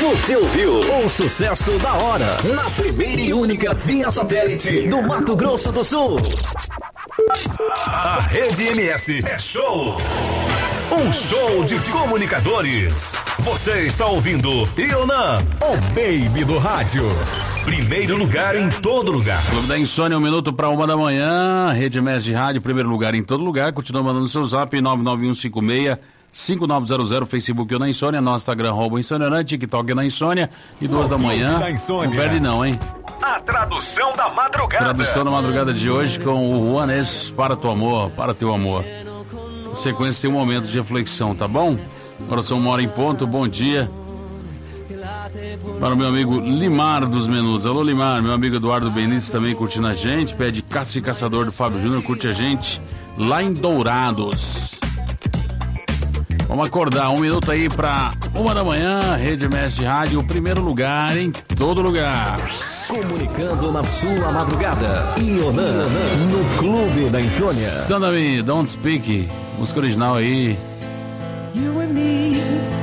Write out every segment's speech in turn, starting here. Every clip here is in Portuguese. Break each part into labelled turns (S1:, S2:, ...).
S1: Você ouviu o sucesso da hora na primeira e única via satélite do Mato Grosso do Sul. A Rede MS é show. Um show de comunicadores. Você está ouvindo Ionan, o baby do rádio. Primeiro lugar em todo lugar.
S2: Clube da Insônia, 1 minuto para 1 da manhã. Rede MS de Rádio, primeiro lugar em todo lugar. Continua mandando seu zap 99156-5900, Facebook Ionan Insônia, nosso Instagram Insônia, TikTok na Insônia. E 2 da manhã. Não perde não, hein?
S1: A tradução da madrugada.
S2: Tradução da madrugada de hoje com o Juanes, para teu amor, para teu amor. Na sequência tem um momento de reflexão, tá bom? Agora são 1h em ponto, bom dia. Para o meu amigo Limar dos Menudos. Alô, Limar, meu amigo Eduardo Benítez também curtindo a gente. Pede Caça e Caçador do Fábio Júnior, curte a gente lá em Dourados. Vamos acordar, 1 minuto aí para 1 da manhã. Rede MS de Rádio, o primeiro lugar em todo lugar.
S1: Comunicando na sua madrugada. Ionan, no Clube da Insônia.
S2: Sandami, Don't Speak, música original aí.
S3: You and me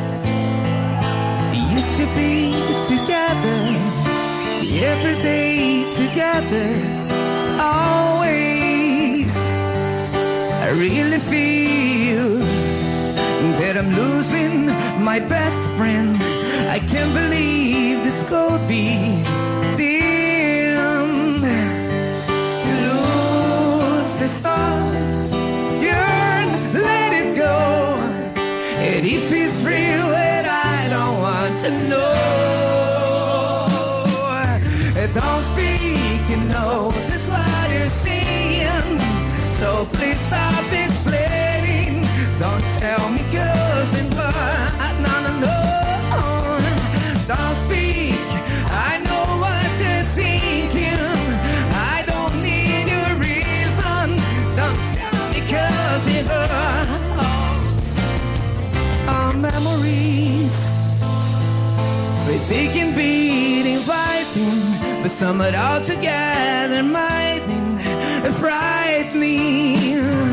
S3: used to be together, every day together, always. I really feel that I'm losing my best friend. I can't believe this could be the end. Lose the start, yearn, let it go. And if it's real, and I don't want to know. Don't speak, you know just what you're saying. So please stop explaining. Don't tell me 'cause it hurts. No, no, no. Don't speak. I know what you're thinking. I don't need your reason. Don't tell me 'cause it hurts. Our memories, they can be inviting, but some are all together might frighten me.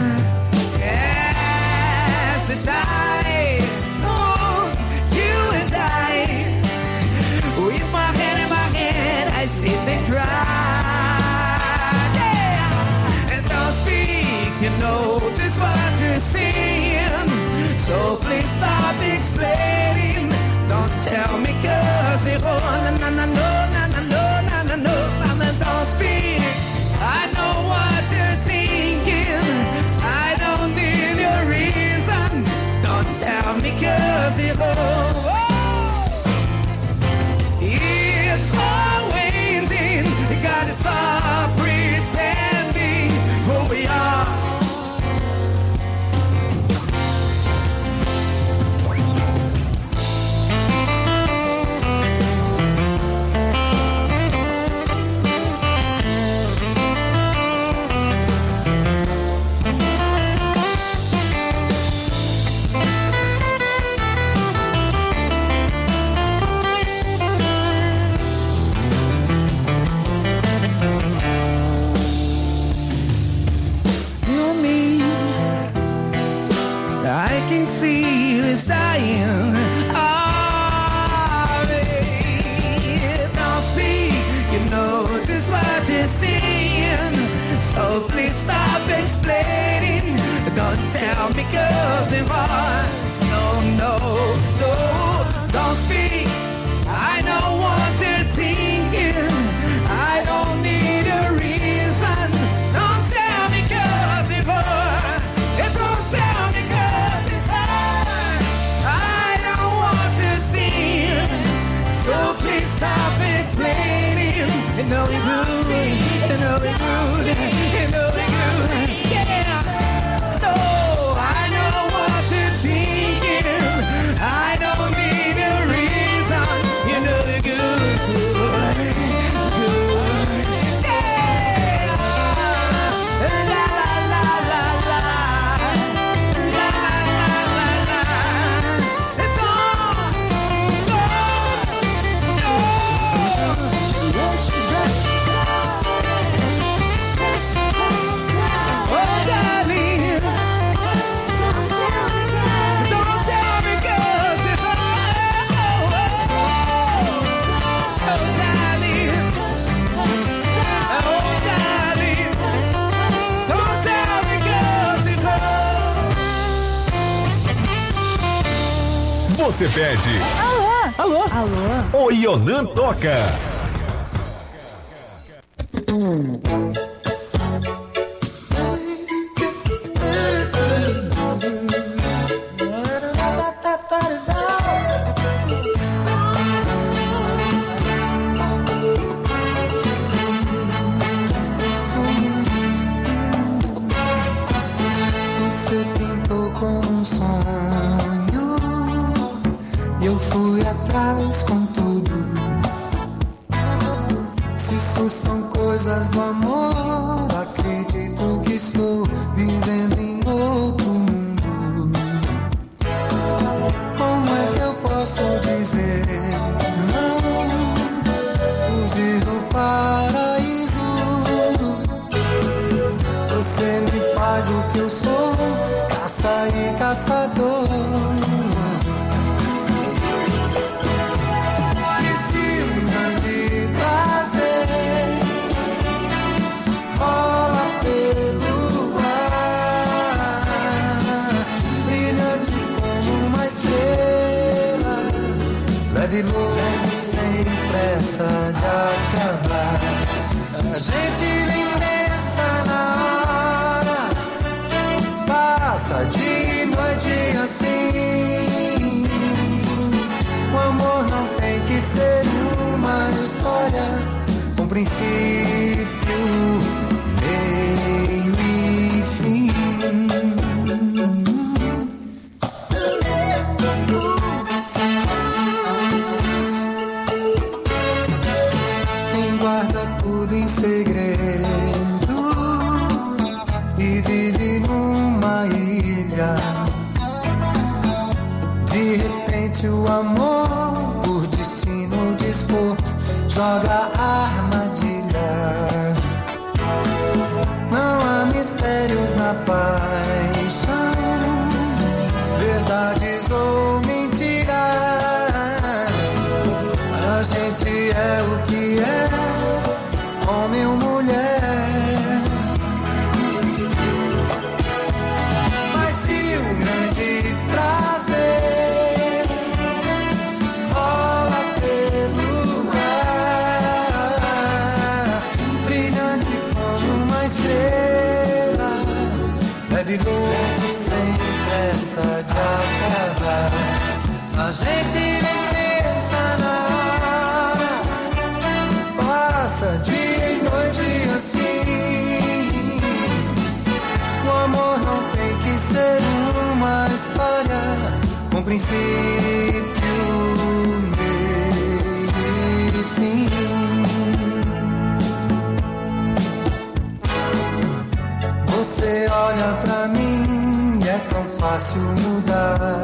S3: As the tide, oh, you and I, with my hand in my hand, I sit and cry. Yeah. And don't speak, you know just what you're saying. So please stop explaining. Don't tell me 'cause it won't. No, no, no, no, no, no, no, no, no, don't speak. I know what you're thinking. I don't need your reasons. Don't tell me 'cause it won't. It's all waiting. You gotta stop pretending who we are. I can see you is dying. Oh, babe, don't speak, you know just what you're saying. So please stop explaining. Don't tell me 'cause it was. No, no, no, don't speak. I know what you're thinking. I don't need a reason. Don't tell me 'cause it was. Don't tell me 'cause it hurt. I know what you're seeing. So please stop explaining. You know you're good. You know you're good. You know you're good. Yeah. No, I know what you're thinking. I don't need a reason. You know you're good. Good. Good. Yeah. La la la la la. La la la la la. Don't. No. No.
S1: você pede.
S4: Alô?
S1: O Ionan toca.
S5: Você pintou como um sonho e eu fui atrás com tudo. Se isso são coisas do amor, acredito que estou vivendo em outro mundo. Como é que eu posso dizer não? Fugir do paraíso. Você me faz o que eu sou, caça e caçador. E se um grande prazer rola pelo ar, brilhante como uma estrela, leve louco sem pressa de acabar. A gente nem pensa na hora, passa de noite assim. O amor não tem que ser uma história com princípio, meio e fim. Quem guarda tudo em segredo e vive numa ilha, de repente o amor, por destino dispor, joga a armadilha. Não há mistérios na paixão, verdades ou mentiras. A gente é o que é, homem ou mulher. Mas se um grande prazer rola pelo ar, brilhante como uma estrela, leve louco sem pressa de acabar. A gente nem pensa na hora, passa dia e noite assim. O amor não tem que ser uma história com princípio, meio e fim. Você olha pra mim e é tão fácil mudar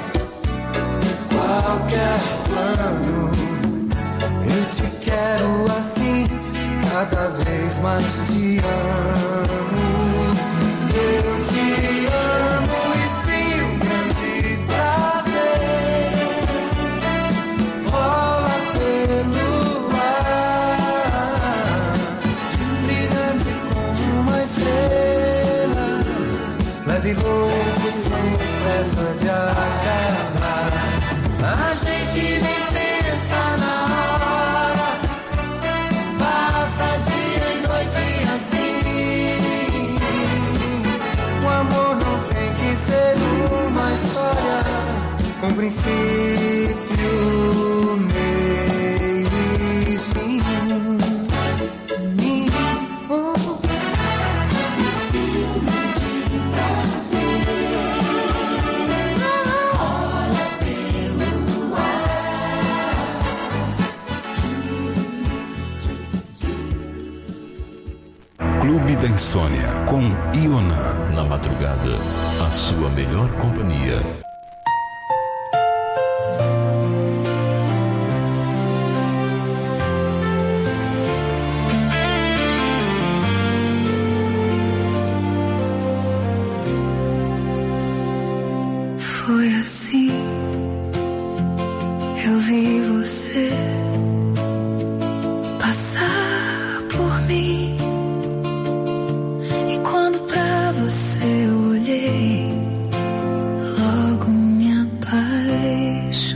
S5: qualquer plano. Eu te quero assim, cada vez mais te amo. Eu te amo e se um grande prazer rola pelo ar, brilhante como uma estrela, leve louco sem pressa de acabar. A gente nem pensa na hora, passa dia e noite assim. O amor não tem que ser uma história com princípio, meio e fim.
S1: Clube da Insônia com Ionan.
S6: Na madrugada, a sua melhor companhia.
S7: Foi assim, eu vi você passar por mim. E quando pra você eu olhei, logo me apaixonei.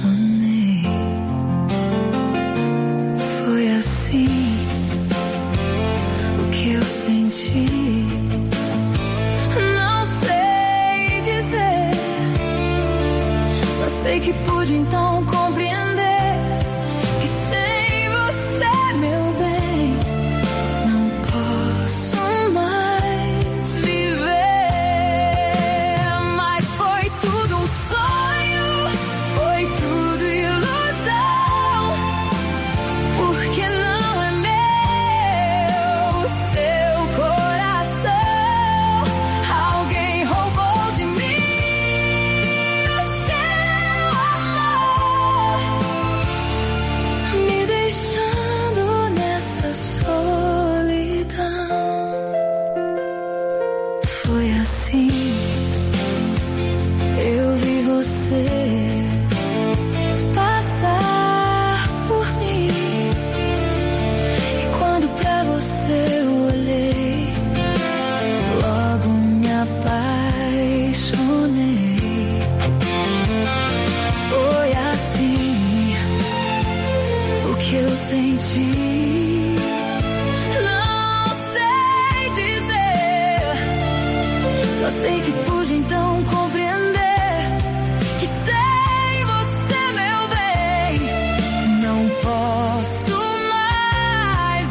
S7: que eu senti. Não sei dizer, só sei que pude então compreender que sem você, meu bem, não posso mais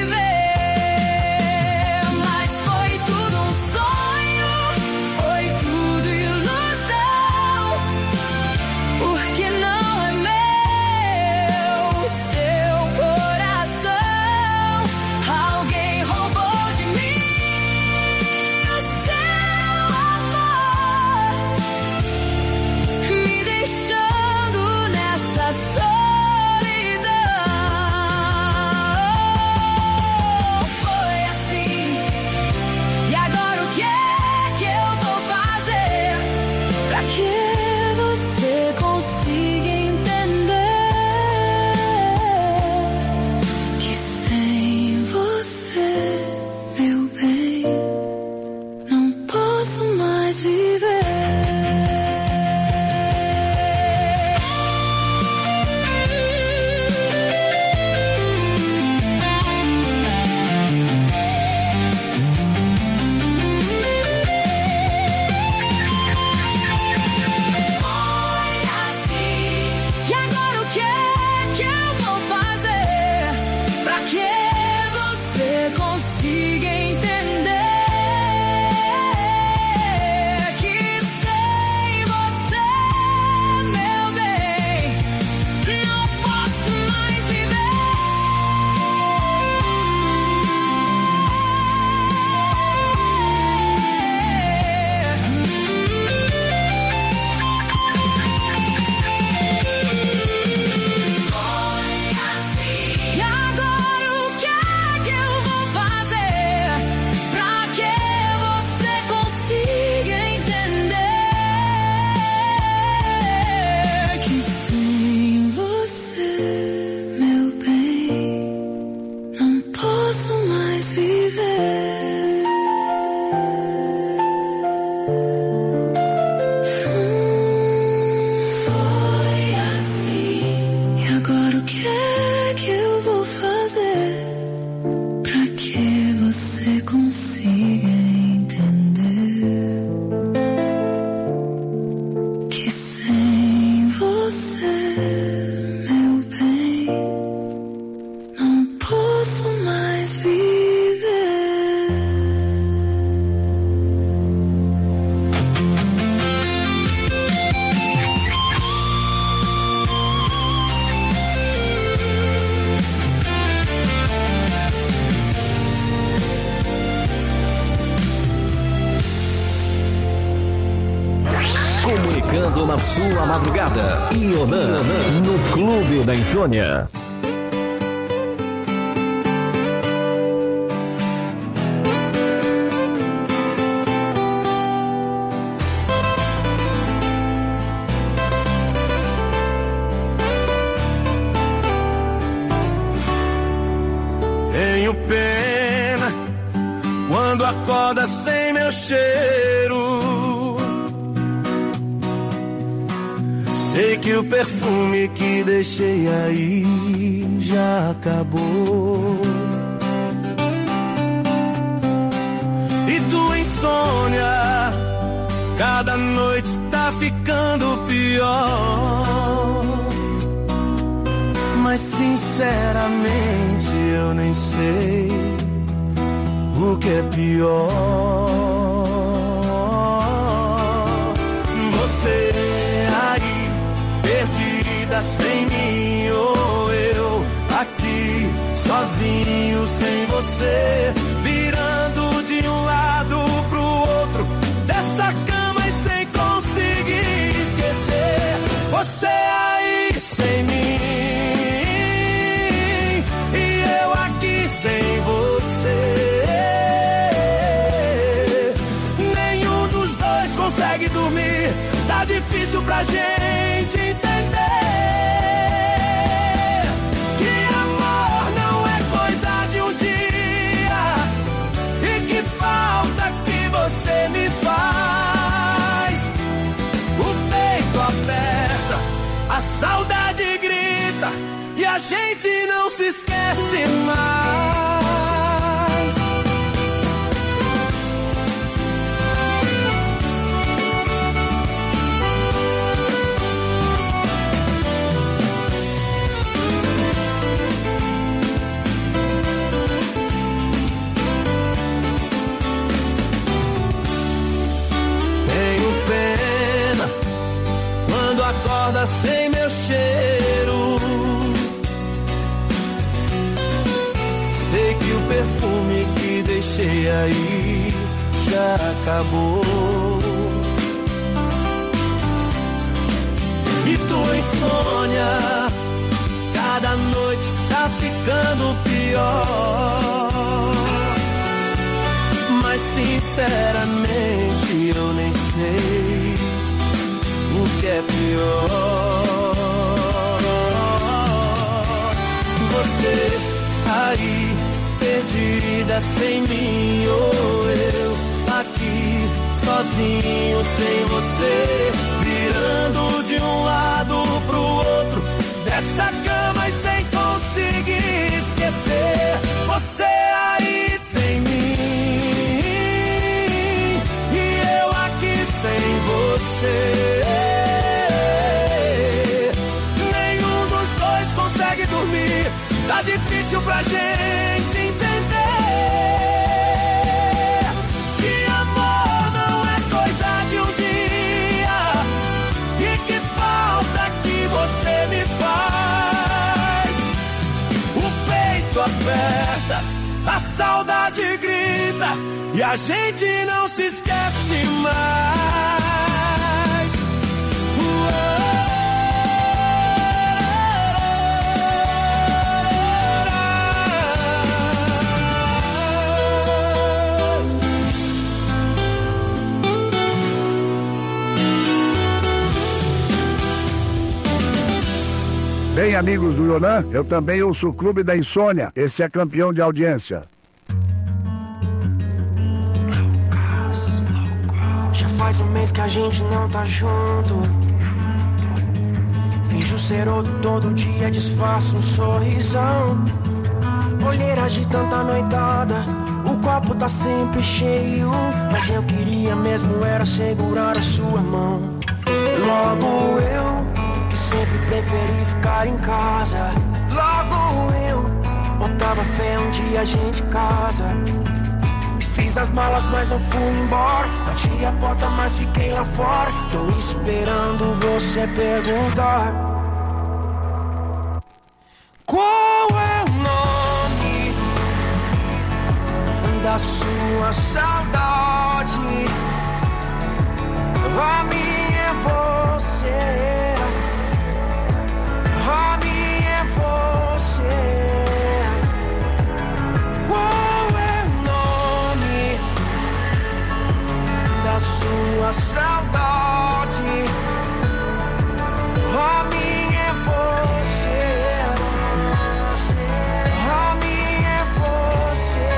S7: viver. Mas foi tudo um sonho, foi tudo ilusão, porque não é meu seu coração. Alguém roubou de mim o seu amor, me deixando nessa solidão. Foi assim, e agora o que é que eu vou fazer pra que você consiga entender que sem você, meu bem, não posso mais viver. Foi assim, e agora o que é que eu vou fazer pra que você consiga entender que sem você, meu bem, não posso mais viver. Foi assim, e agora o que é que eu vou fazer pra que você consiga entender que sem você, meu bem, não posso mais viver. Foi assim, e agora o que é que eu vou fazer pra que você consiga entender que sem você, meu bem, não posso mais viver.
S1: Comunicando na sua madrugada. Ionan, no Clube da Insônia.
S5: Tenho pena quando acorda sem meu cheiro. Sei que o perfume que deixei aí já acabou. E tua insônia cada noite tá ficando pior. Mas sinceramente eu nem sei o que é pior. Você aí, perdida sem mim, ou eu aqui, sozinho sem você, virando de um lado pro outro dessa cama e sem conseguir esquecer. Você aí sem mim e eu aqui sem você. Nenhum dos dois consegue dormir, tá difícil pra gente entender que amor não é coisa de um dia e que falta que você me faz. O peito aperta, a saudade grita e a gente não se esquece mais. Tenho pena quando acorda sem meu cheiro. Sei que o perfume que deixei aí já acabou. E tua insônia cada noite tá ficando pior. Mas sinceramente eu nem sei o que é pior. Você aí perdida sem mim, ou eu aqui sozinho sem você, virando de um lado pro outro dessa cama e sem conseguir esquecer. Você aí sem mim e eu aqui sem você. Nenhum dos dois consegue dormir. Tá difícil pra gente entender que amor não é coisa de um dia, e que falta que você me faz. O peito aperta, a saudade grita, e a gente não se esquece mais.
S4: Bem, amigos do Yonan, eu também ouço o Clube da Insônia. Esse é campeão de audiência.
S5: Já faz um mês que a gente não tá junto. Finjo ser outro todo dia, disfarço um sorrisão. Olheiras de tanta noitada, o copo tá sempre cheio. Mas eu queria mesmo era segurar a sua mão. Logo eu, que sempre preferi ficar em casa. Logo eu, botava fé um dia a gente casa. Fiz as malas mas não fui embora. Bati a porta mas fiquei lá fora. Tô esperando você perguntar qual é o nome da sua saudade. A minha é você, a minha é você. Qual é o nome da sua saudade? A minha é você, a minha é você.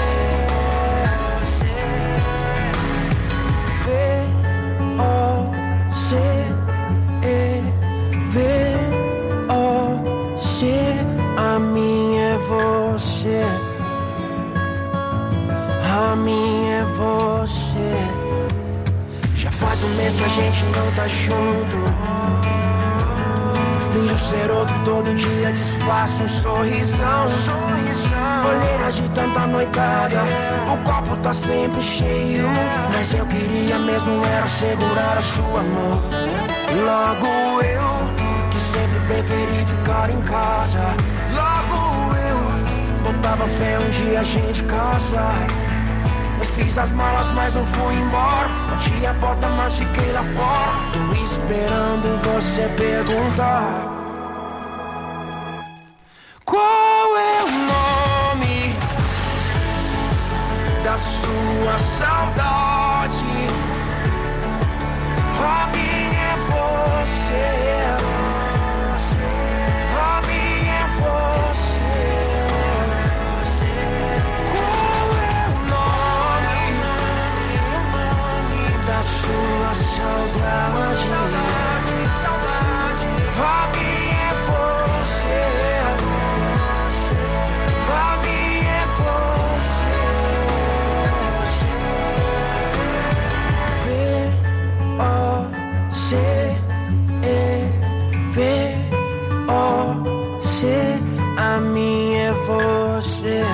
S5: V-O-C-E-V-O-C, a minha é você, a minha é você. Já faz um mês que a gente não tá junto. Finjo ser outro todo dia, disfarço um sorrisão. Olheiras de tanta noitada, o copo tá sempre cheio. Mas eu queria mesmo era segurar a sua mão. Logo eu, que sempre preferi ficar em casa. Logo eu, botava fé um dia a gente casa. Eu fiz as malas mas não fui embora. Bati a porta mas fiquei lá fora. Tô esperando você perguntar qual é o nome da sua saudade. A minha é você, a minha é você. Qual é o nome da sua saudade? A minha é você. você.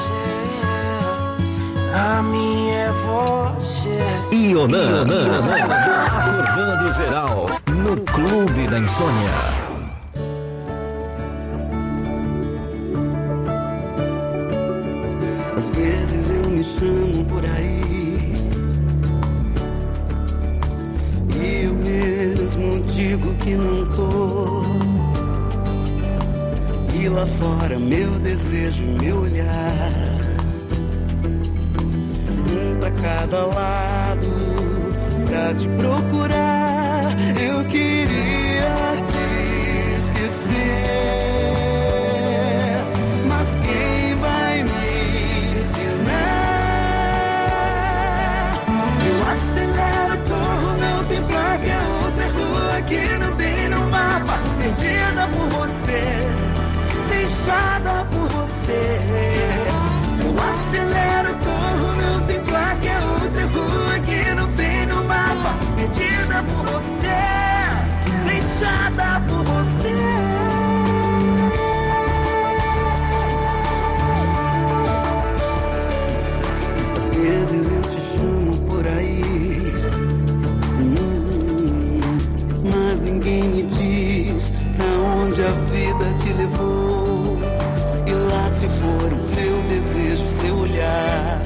S5: A minha é você.
S1: Ionan, acordando geral no Clube da Insônia.
S8: Às vezes eu me chamo por aí e eu mesmo digo que não tô. E lá fora meu desejo, meu olhar, pra cada lado, pra te procurar. Eu queria te esquecer, mas quem vai me ensinar? Eu acelero, corro, não tem placa, outra rua que não tem no mapa. Perdida por você, deixada por você. Eu acelero, corro, não tem placa, é outra rua que não tem no mapa. Perdida por você, deixada por você. Às vezes eu te chamo por aí, mas ninguém me diz pra onde a vida te levou. E lá se foram seu desejo, seu olhar,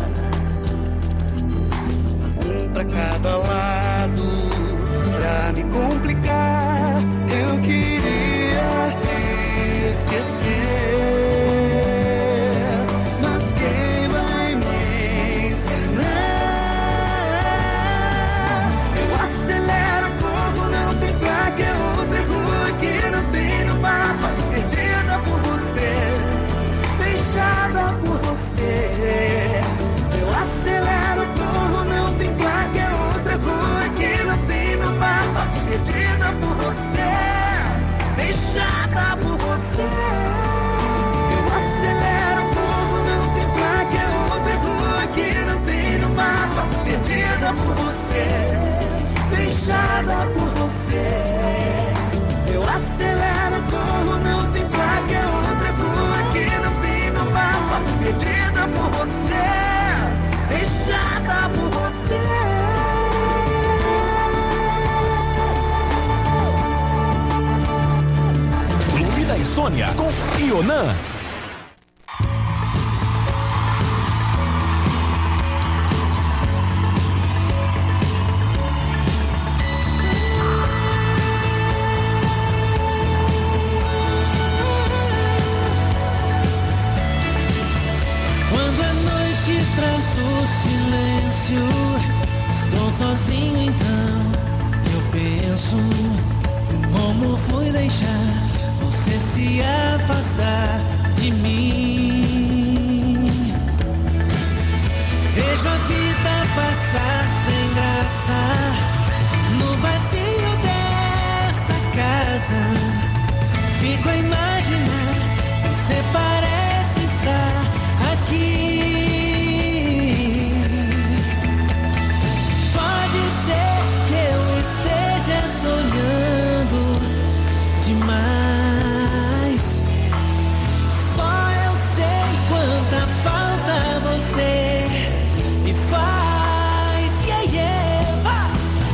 S8: pra cada lado, pra me complicar. Eu queria te esquecer, mas quem vai me ensinar? Eu acelero, corro, não tem placa, é outra rua que não tem no mapa. Perdida por você, deixada por você. Eu acelero, corro, não tem placa, é outra rua que não tem no mapa. Perdida por você, deixada por você. Eu acelero, corro, não tem placa, é outra rua que não tem no mapa. Perdida por você, deixada por você. Eu acelero, corro, não tem placa, é outra rua que não tem no mapa. Perdida por você, deixada por você.
S1: Clube da Insônia com Ionan.
S3: Traz o silêncio, estou sozinho então. Eu penso, como fui deixar você se afastar de mim? Vejo a vida passar sem graça no vazio dessa casa. Fico a imaginar, você parece estar aqui. Sonhando demais, só eu sei quanta falta você me faz. Yeah, yeah.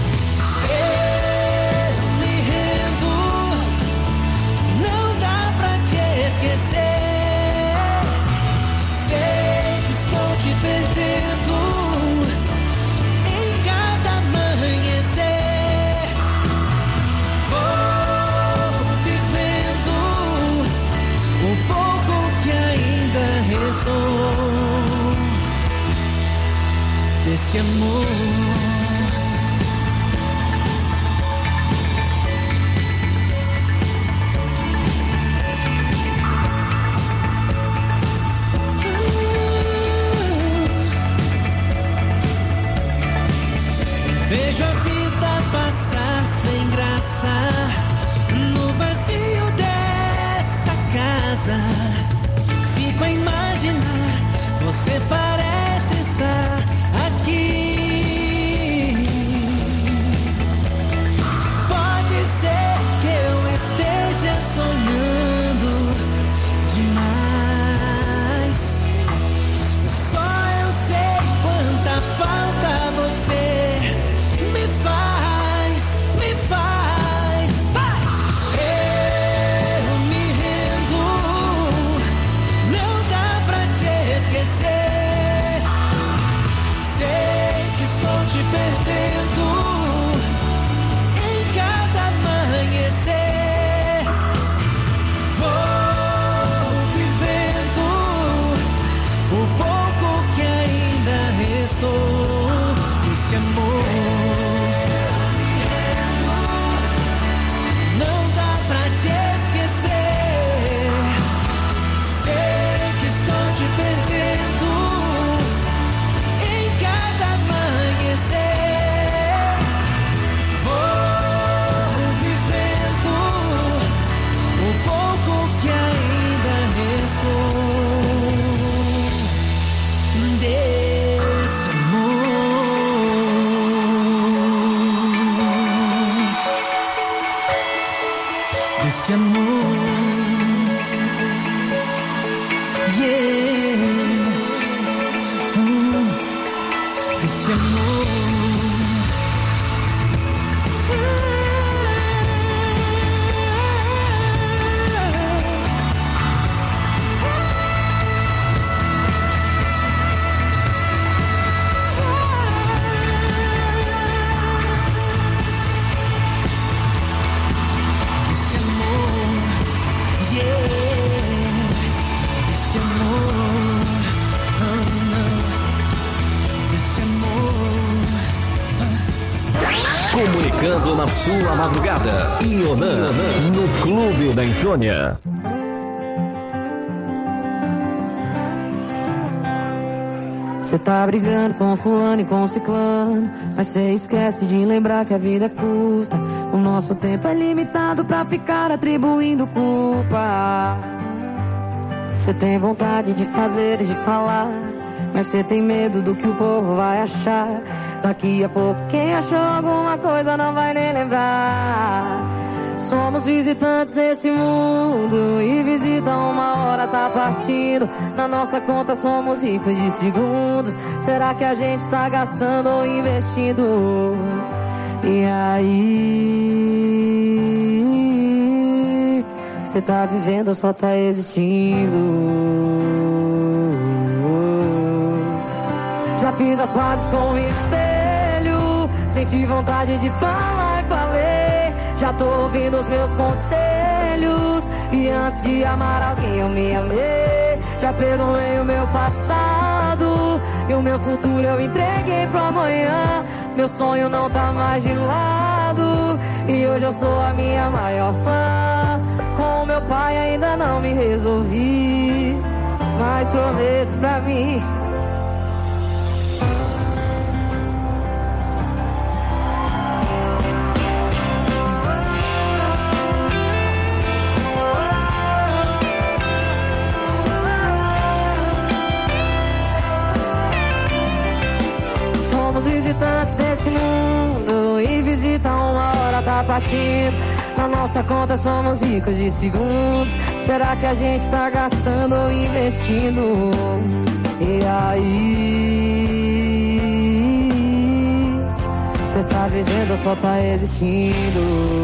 S3: Eu me rendo, não dá pra te esquecer. Sei que estou te perdendo em cada amanhecer. Desse amor, vejo a vida passar sem graça no vazio dessa casa. Fico a imaginar, você parece estar aqui. Pode ser que eu esteja sonhando demais.
S5: esse amor.
S1: Comunicando na sua madrugada. Ionan no Clube da Insônia.
S9: Cê tá brigando com fulano e com ciclano, mas cê esquece de lembrar que a vida é curta. O nosso tempo é limitado pra ficar atribuindo culpa. Cê tem vontade de fazer e de falar, mas cê tem medo do que o povo vai achar. Daqui a pouco quem achou alguma coisa não vai nem lembrar. Somos visitantes desse mundo e visita uma hora tá partindo. Na nossa conta somos ricos de segundos. Será que a gente tá gastando ou investindo? E aí, cê tá vivendo ou só tá existindo? Já fiz as pazes com o espelho, senti vontade de falar e falei. Já tô ouvindo os meus conselhos, e antes de amar alguém eu me amei. Já perdoei o meu passado, e o meu futuro eu entreguei pro amanhã. Meu sonho não tá mais de lado, e hoje eu sou a minha maior fã. Com meu pai ainda não me resolvi, mas prometo pra mim. Visitantes desse mundo e visita uma hora tá partindo. Na nossa conta somos ricos de segundos. Será que a gente tá gastando ou investindo? E aí, cê tá vivendo ou só tá existindo?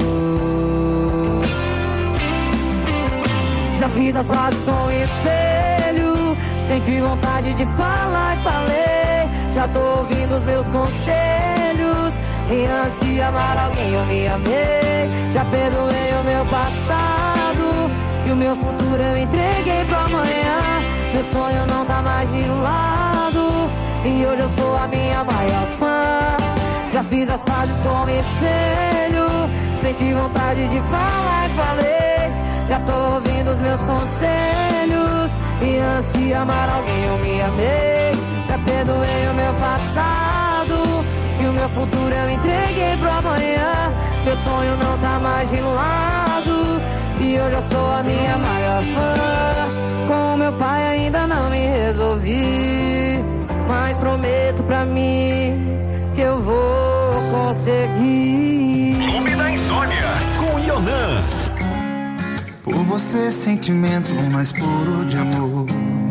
S9: Já fiz as pazes com o espelho, senti vontade de falar e falei. Já tô ouvindo os meus conselhos, e antes de amar alguém eu me amei. Já perdoei o meu passado, e o meu futuro eu entreguei pro amanhã. Meu sonho não tá mais de lado, e hoje eu sou a minha maior fã. Já fiz as pazes com o espelho, senti vontade de falar e falei. Já tô ouvindo os meus conselhos, e antes de amar alguém eu me amei. Já perdoei o meu passado, e o meu futuro eu entreguei pro amanhã. Meu sonho não tá mais de lado, e hoje eu sou a minha maior fã. Com meu pai ainda não me resolvi, mas prometo pra mim que eu vou conseguir.
S1: Clube da Insônia com Ionan.
S5: Por você, sentimento mais puro de amor.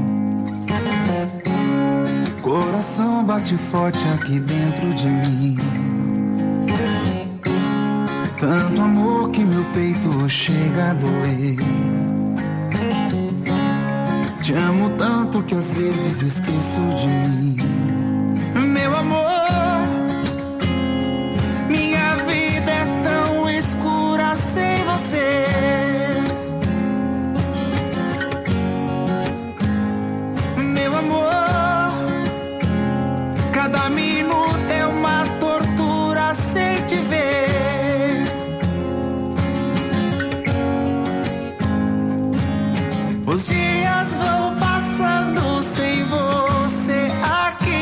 S5: Coração bate forte aqui dentro de mim. Tanto amor que meu peito chega a doer. Te amo tanto que às vezes esqueço de mim. Meu amor, minha vida é tão escura sem você. Meu amor, cada minuto é uma tortura sem te ver. Os dias vão passando sem você aqui.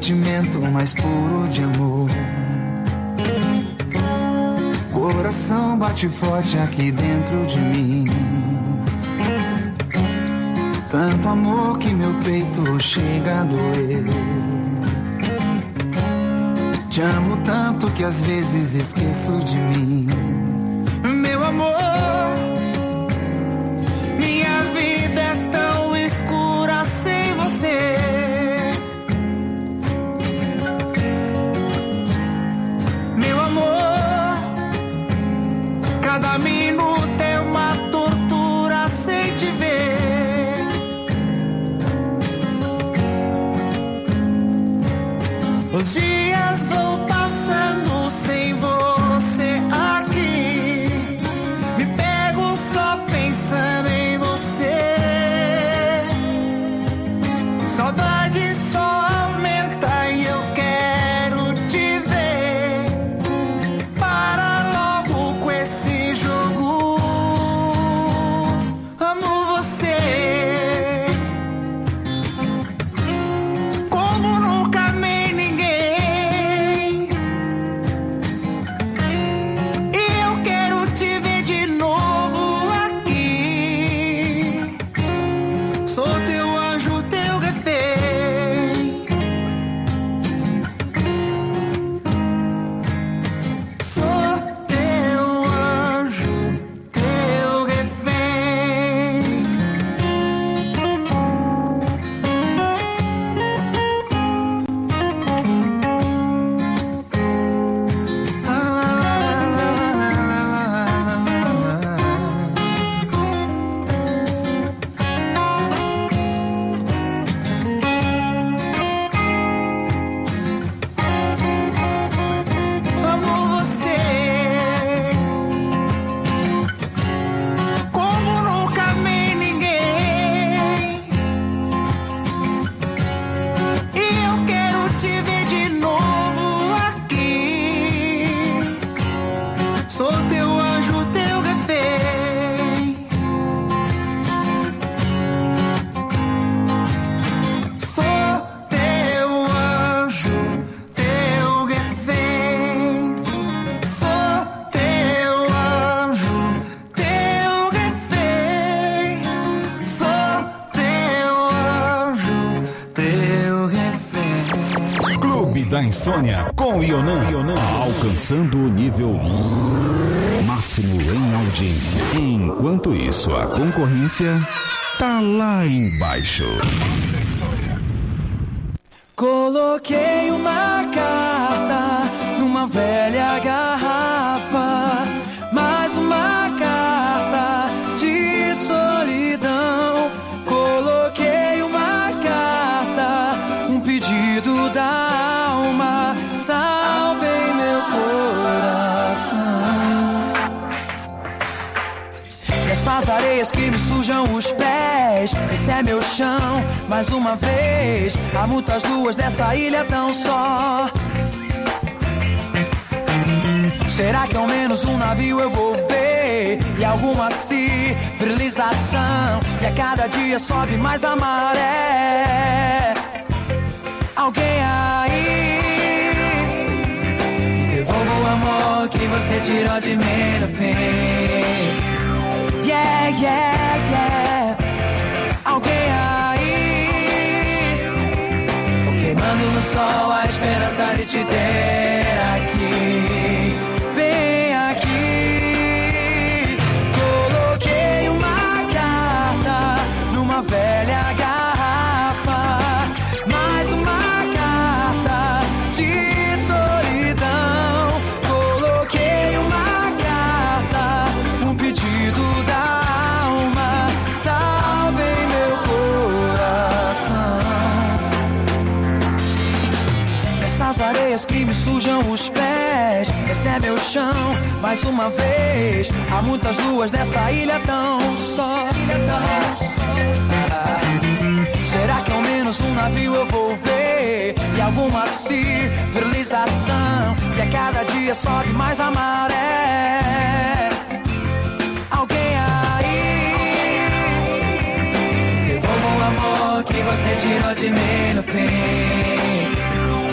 S10: sentimento mais puro de amor. Coração bate forte aqui dentro de mim. Tanto amor que meu peito chega a doer. Te amo tanto que às vezes esqueço de mim. Meu amor, minha vida é tão escura sem você. Meu amor, cada minuto é uma tortura sem te ver. Os dias vão passando sem você aqui. Me pego só pensando em você. Saudade só aumenta e eu quero te ver. Para logo com esse jogo. Amo você como nunca amei ninguém. E eu quero te ver de novo aqui. Sou teu anjo, teu refém. Sou teu anjo, teu refém. Amo você como nunca amei ninguém. E eu quero te ver de novo aqui. Sou teu anjo, teu refém. Sou teu anjo, teu refém. Sou teu anjo, teu refém. Sou teu anjo, teu refém.
S1: Clube da Insônia com Ionan. Alcançando o nível máximo em audiência. Enquanto isso, a concorrência tá lá embaixo.
S3: Coloquei uma carta numa velha garrafa, mais uma carta de solidão. Coloquei uma carta, um pedido da alma, salvei meu coração. Essas areias que me sujam os pés, esse é meu chão, mais uma vez. Há muitas luas dessa ilha tão só. Será que ao menos um navio eu vou ver? E alguma civilização? E a cada dia sobe mais a maré. Alguém aí devolva o amor que você tirou de mim no fim. Yeah, yeah, yeah. Alguém aí queimando no sol a esperança de te ter aqui. Vem aqui. Coloquei uma carta numa velha garrafa, mais uma carta de solidão. Coloquei uma carta, um pedido da alma, salvei meu coração. Essas areias que me sujam os pés, esse é meu chão, mais uma vez. Há muitas luas nessa ilha tão só. Será que ao menos um navio eu vou ver? E alguma civilização? E a cada dia sobe mais a maré. Alguém aí devolva o amor que você tirou de mim no fim.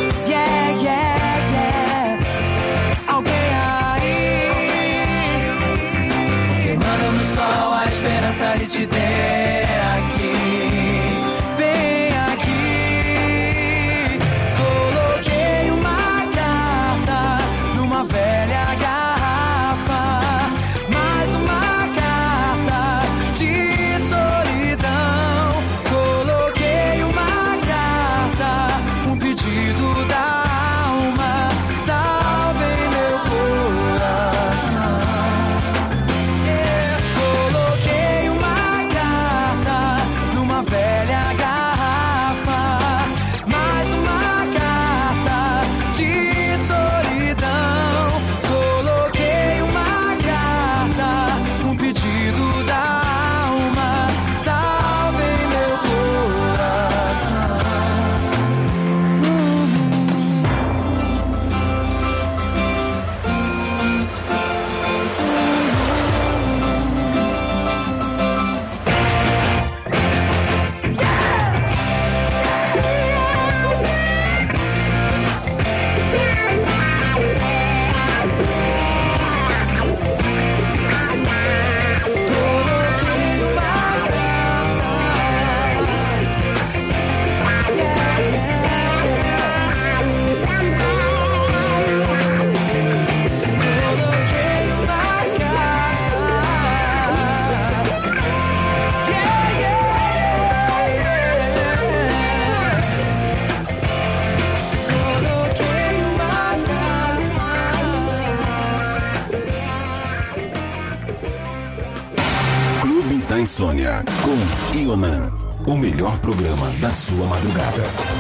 S3: se te der aqui, bem aqui. Coloquei uma carta numa velha garrafa, mais uma carta de solidão. Coloquei uma carta, um pedido da alma, salvem meu coração. Coloquei uma carta numa velha garrafa, mais uma carta de solidão. Coloquei uma carta, um pedido da alma, salvem meu coração.
S1: Clube da Insônia, com Ionan. O melhor programa da sua madrugada.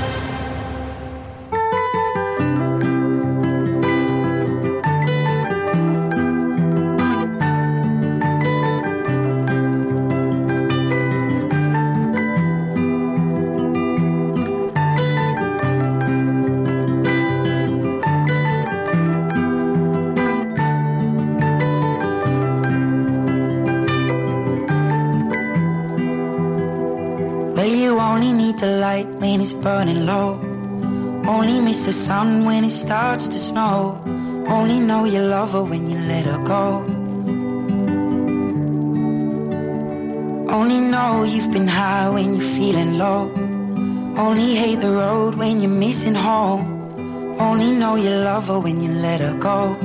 S11: Well, you only need the light when it's burning low. Only miss the sun when it starts to snow. Only know you love her when you let her go. Only know you've been high when you're feeling low. Only hate the road when you're missing home. Only know you love her when you let her go.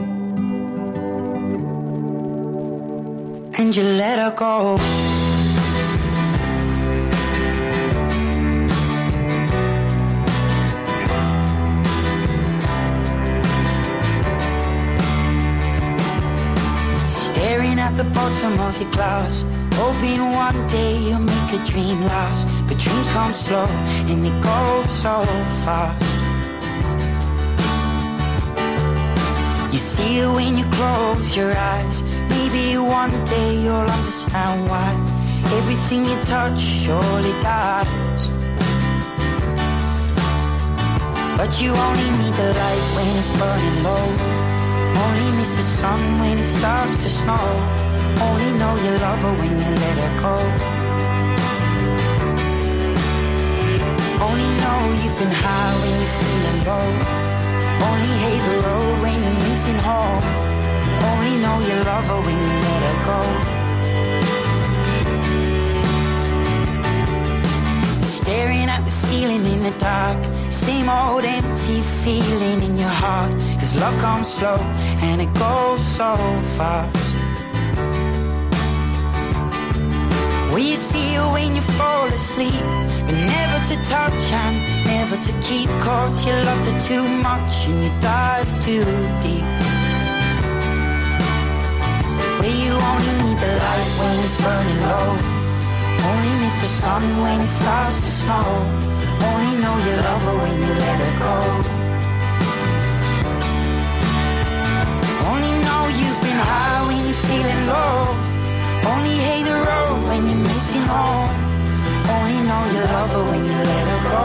S11: And you let her go. Staring at the bottom of your glass, hoping one day you'll make a dream last. But dreams come slow and they go so fast. You see it when you close your eyes. Maybe one day you'll understand why everything you touch surely dies. But you only need the light when it's burning low. Only miss the sun when it starts to snow. Only know you love her when you let her go. Only know you've been high when you're feeling low. Only hate the road when you're missing home. Only know you love her when you let her go. Staring at the ceiling in the dark, same old empty feeling in your heart. 'Cause love comes slow and it goes so fast. Well, you see it when you fall asleep, but never to touch and never to keep. 'Cause you loved her too much and you dive too deep. Well, you only need the light when it's burning low. Only miss the sun when it starts to snow. Only know you love her when you let her go. Only know you've been high when you're feeling low. Only hate the road when you're missing home. Only know you love her when you let her go.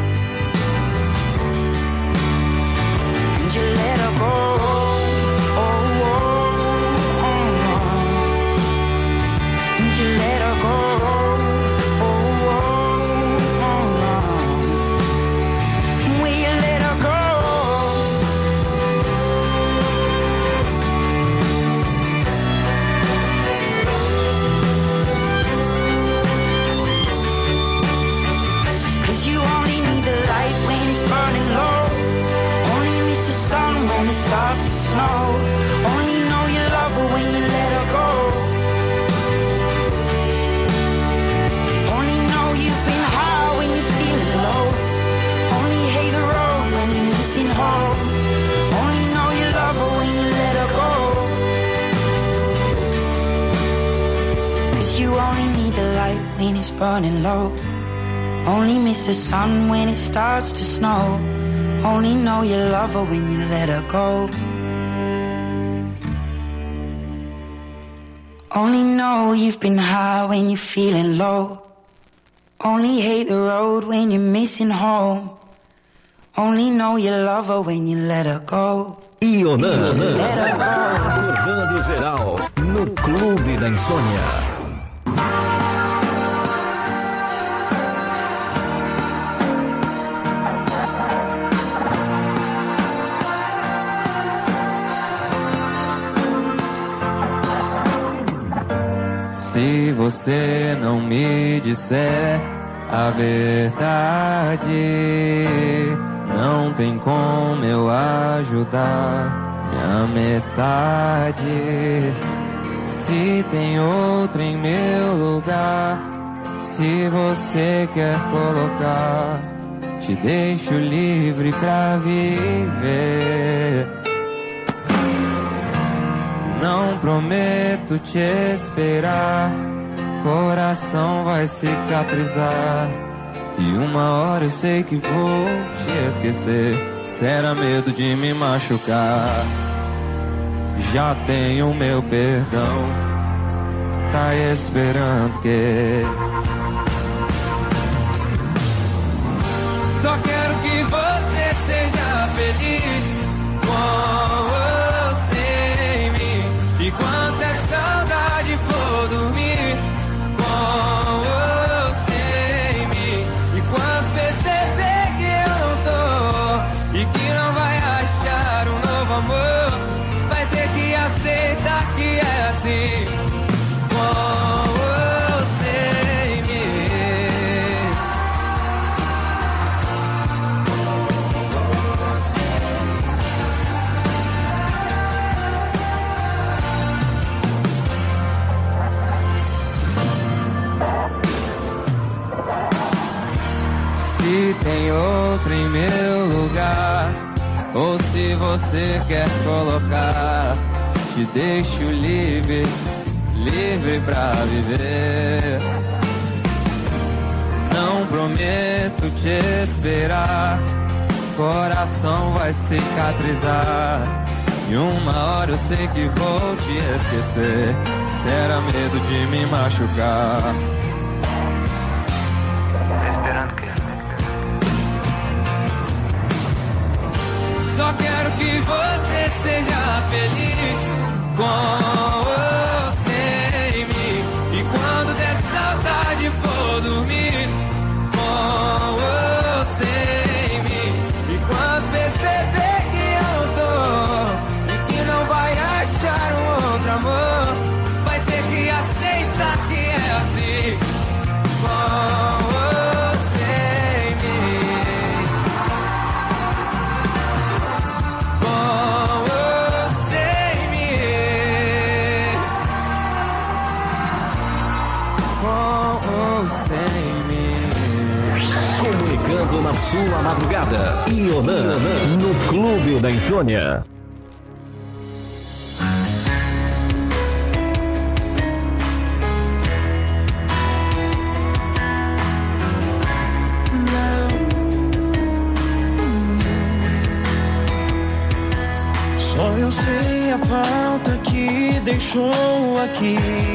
S11: And you let her go. Oh, oh, oh, oh. And you let her go. Oh, oh, oh, oh. Will you let her go? light when it's burning low. Only miss the sun when it starts to snow. Only know you love her when you let her go. Only know you've been high when you're feeling low. Only hate the road when you're missing home. Only know you love her when you let her go.
S1: Ionan, acordando geral no Clube da Insônia.
S12: Se você não me disser a verdade, não tem como eu ajudar minha metade. Se tem outro em meu lugar, se você quer colocar, te deixo livre pra viver. Não prometo te esperar, coração vai cicatrizar. E uma hora eu sei que vou te esquecer. Será medo de me machucar. Já tenho meu perdão, tá esperando que... Só quero que você seja feliz com você em mim. E quando a saudade for dormir com você em mim. E quando perceber que eu não tô e que não vai achar um novo amor, vai ter que aceitar que é assim com você em mim. Se tem outro em meu lugar, ou se você quer colocar, te deixo livre, livre pra viver. Não prometo te esperar, coração vai cicatrizar. E uma hora eu sei que vou te esquecer. Será medo de me machucar. Esperando que... Só quero que você seja feliz com você em mim. E quando der saudade for dormir com você em mim. E quando perceber que eu não tô e que não vai achar um outro amor, vai ter que aceitar que é assim com você em mim.
S1: Comunicando na sua madrugada. Ionan no Clube da Insônia.
S5: Só eu sei a falta que deixou aqui.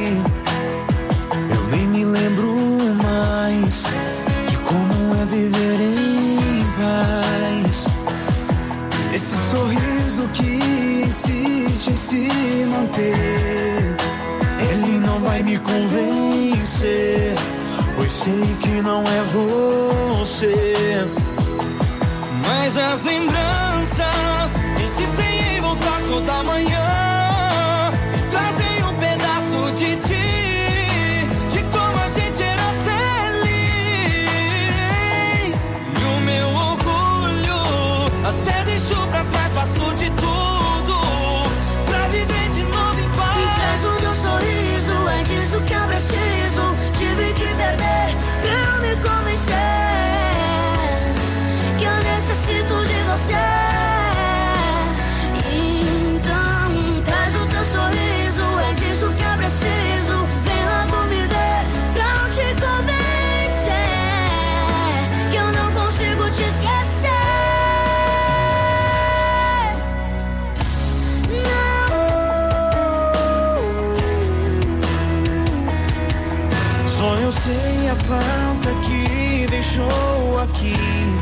S5: Eu nem me lembro mais de como é viver em paz. Esse sorriso que insiste em se manter, ele não vai me convencer, pois sei que não é você. Mas as lembranças insistem em voltar toda manhã, trazem um pedaço de ti. Até deixo pra trás, faço de tudo pra viver de novo em paz. Me traz o teu sorriso, é disso que eu preciso. Tive que beber pra me convencer que eu necessito de você. Então falta que deixou aqui.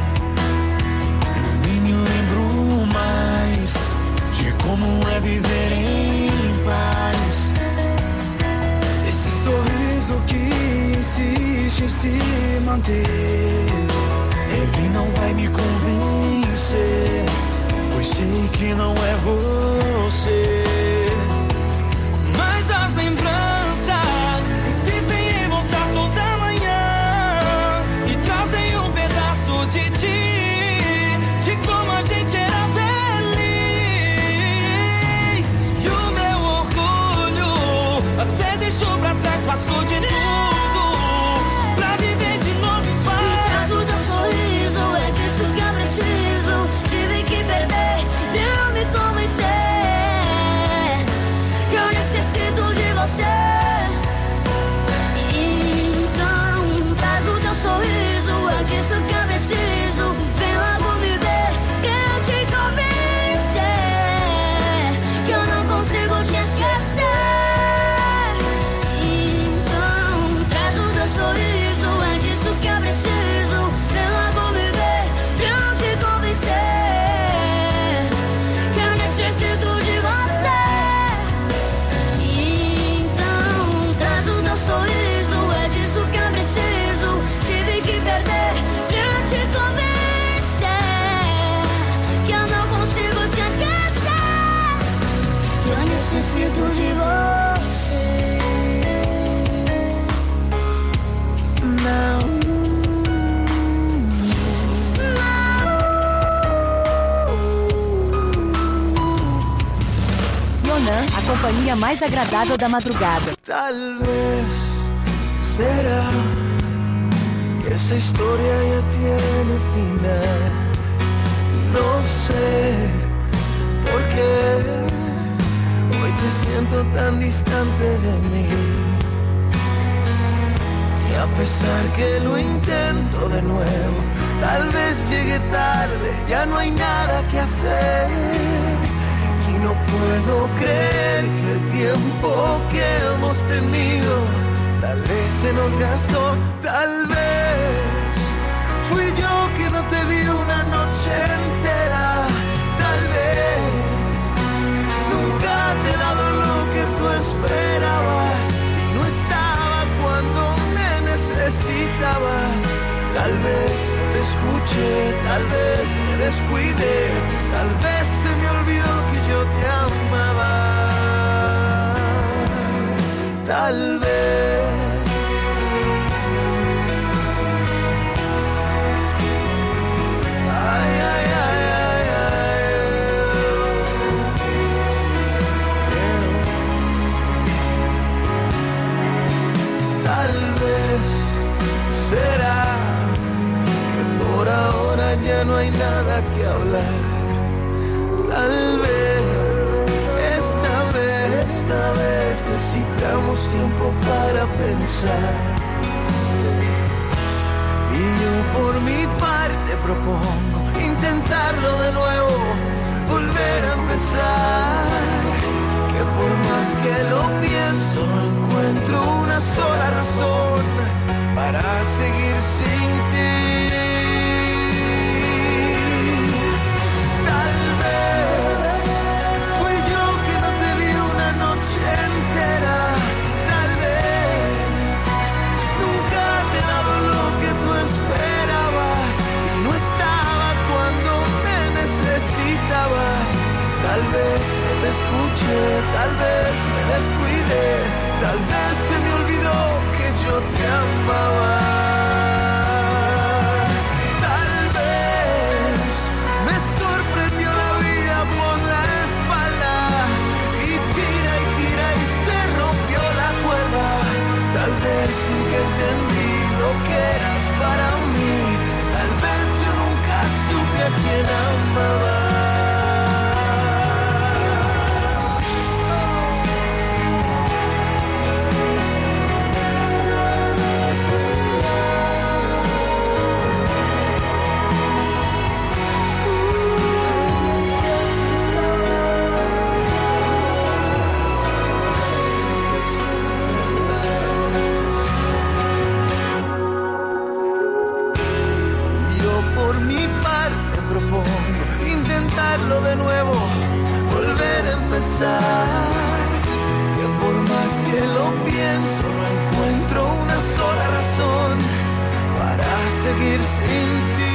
S5: Nem me lembro mais de como é viver em paz. Esse sorriso que insiste em se manter, ele não vai me convencer, pois sei que não é você. Mas as lembranças insistem em voltar toda manhã e trazem um pedaço de ti, de como a gente era feliz. E o meu orgulho até deixou pra trás, passou de tudo pra viver de novo em paz.
S7: Me traz o teu sorriso, é disso que eu preciso. Tive que perder pra me convencer que eu necessito de você. Então traz o teu sorriso, é disso que eu preciso. Vem logo me ver pra eu te convencer que eu não consigo te esquecer. Então traz o teu sorriso, é disso que eu preciso. Vem logo me ver pra eu te convencer que eu necessito de você. Então traz o teu sorriso, é disso que eu preciso. Tive que perder pra te convencer que eu não consigo te esquecer, que eu necessito de você. Não.
S13: Yonan, a companhia mais agradável da madrugada.
S5: Tal vez será que esa historia ya tiene final. No sé por qué hoy te siento tan distante de mí. Y a pesar que lo intento de nuevo, tal vez llegue tarde, ya no hay nada que hacer. Y no puedo creer que el tiempo que hemos tenido tal vez se nos gastó. Tal vez fui yo que no te di una noche entera. Tal vez nunca te he dado lo que tú esperabas y no estaba cuando me necesitabas. Tal vez no te escuché, tal vez me descuidé, tal vez se me olvidó que yo te amaba. Tal vez. Ay, ay, ay, ay, ay. Tal vez será que por ahora ya no hay nada que hablar. Tal vez esta vez necesitamos tiempo para pensar. Y yo por mi parte propongo intentarlo de nuevo, volver a empezar. Que por más que lo pienso no encuentro una sola razón para seguir sin ti. Tal vez fui yo que no te di una noche entera. Tal vez nunca te he dado lo que tú esperabas y no estaba cuando me necesitabas. Tal vez no te escuché, tal vez me descuidé, tal vez se me olvidó que yo te amaba. Tal vez me sorprendió la vida por la espalda y tira y se rompió la cuerda. Tal vez nunca entendí lo que eras para mí, tal vez yo nunca supe a quién amaba. seguir sin ti.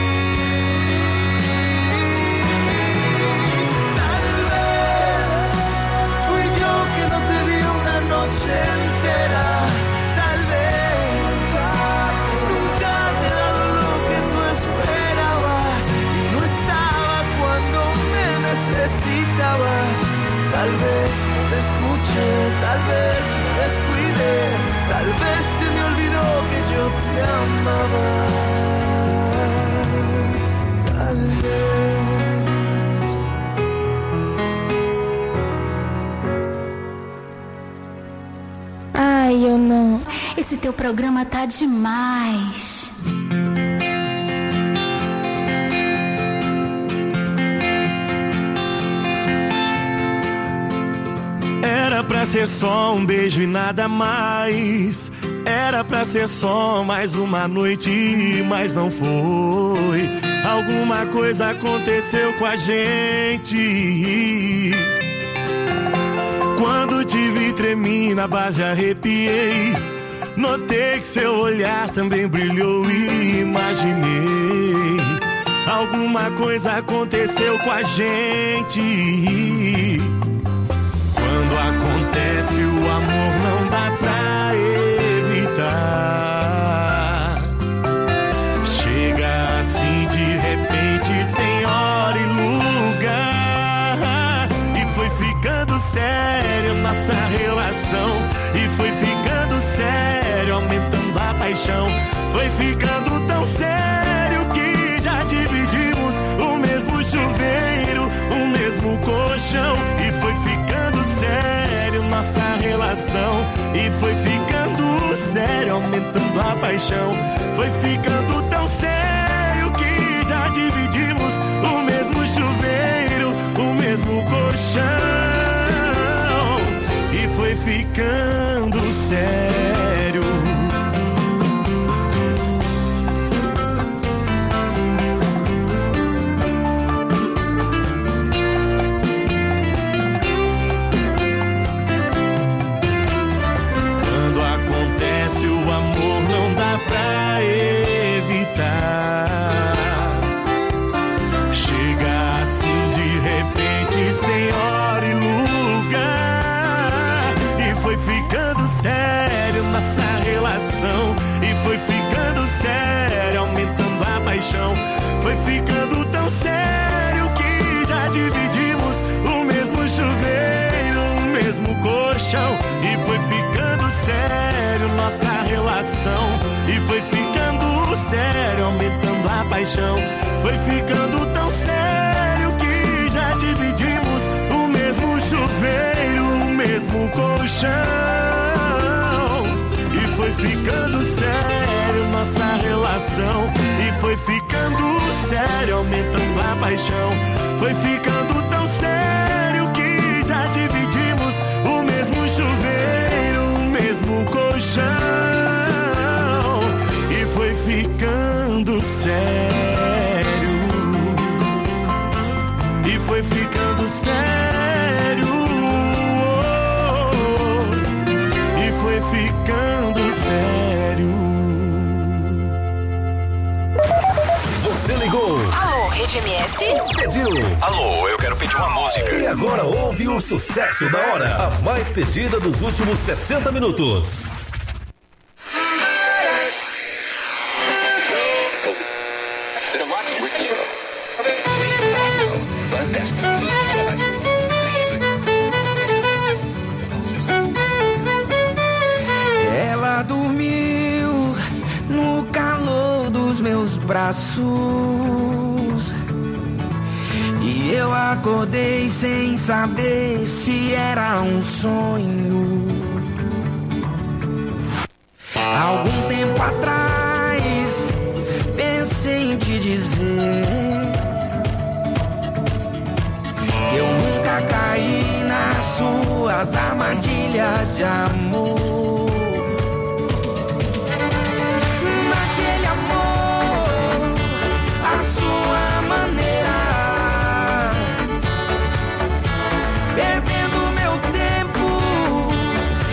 S5: Tal vez fui yo que no te di una noche entera. Tal vez nunca te he dado lo que tú esperabas y no estaba cuando me necesitabas. Tal vez no te escuché, tal vez me descuidé, tal vez se me olvidó que yo te amaba. Tal vez.
S7: Ai, eu não. Esse teu programa tá demais.
S5: Era pra ser só um beijo e nada mais. Era pra ser só mais uma noite, mas não foi. Alguma coisa aconteceu com a gente. Quando te vi tremi na base, arrepiei. Notei que seu olhar também brilhou e imaginei. Alguma coisa aconteceu com a gente. Quando acontece o amor não dá pra evitar. Chega assim de repente, sem hora e lugar. E foi ficando sério nossa relação. E foi ficando sério, aumentando a paixão. Foi ficando tão sério que já dividimos o mesmo chuveiro, o mesmo colchão. E foi ficando sério nossa relação. E foi ficando sério, aumentando a paixão. Foi ficando tão sério que já dividimos o mesmo chuveiro, o mesmo colchão. E foi ficando sério. Pra evitar. Chega assim de repente, sem hora e lugar. E foi ficando sério nossa relação. E foi ficando sério, aumentando a paixão. Foi ficando tão sério que já dividimos o mesmo chuveiro, o mesmo colchão. E foi ficando sério nossa relação. E foi ficando sério, aumentando a paixão. Foi ficando tão sério que já dividimos o mesmo chuveiro, o mesmo colchão. E foi ficando sério nossa relação. E foi ficando sério, aumentando a paixão. Foi ficando tão sério que já dividimos o mesmo chuveiro, o mesmo colchão. Foi ficando sério. E foi ficando sério. E foi ficando sério.
S1: Você ligou?
S14: Alô, Rede MS?
S1: Pediu?
S6: Alô, eu quero pedir uma música.
S1: E agora ouve o sucesso da hora. A mais pedida dos últimos 60 minutos.
S5: Ela dormiu no calor dos meus braços e eu acordei sem saber se era um sonho. Algum tempo atrás pensei em te dizer que eu nunca caí nas suas armadilhas de amor.